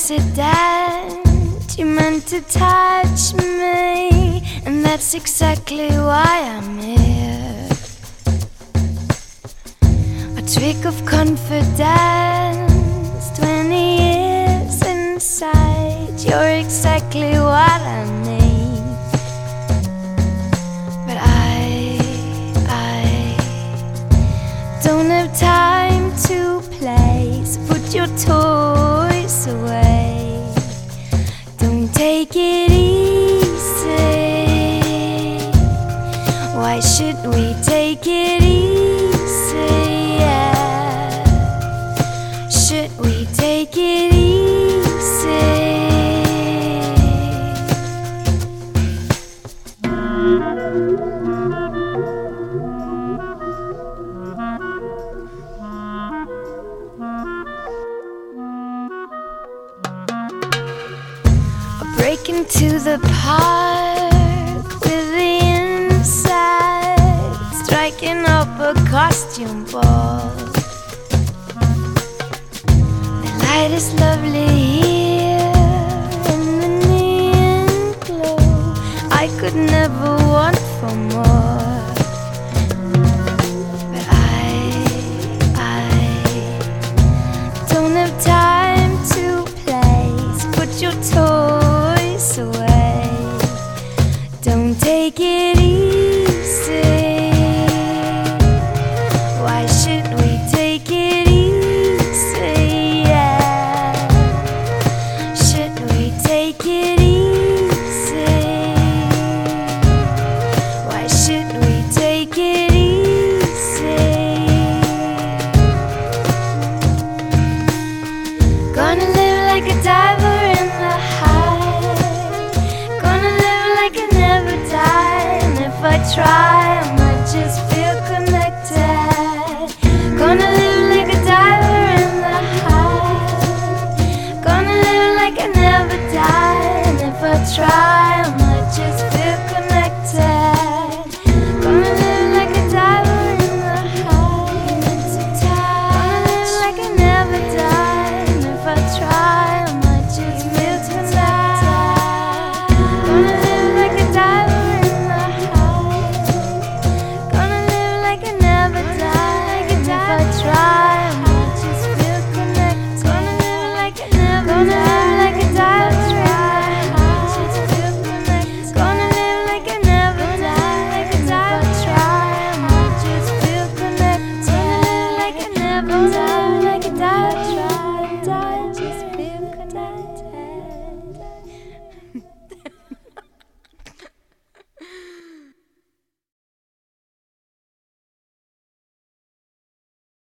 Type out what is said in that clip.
accident. You meant to touch me, and that's exactly why I'm here. A trick of confidence, 20 years inside. You're exactly what I need. But I don't have time to play, so put your toys away. Don't take it easy. Why should we take it easy? Yeah. Should we take it easy? Break into the park with the inside, striking up a costume ball. The light is lovely here in the neon glow. I could never want for more. But I don't have time to play, so put your toys away. Don't take it easy. Why should we take it easy? Yeah. Should we take it easy? Why should we take it easy? Gonna live like a diver in the high. Gonna live like I never die. And if I try,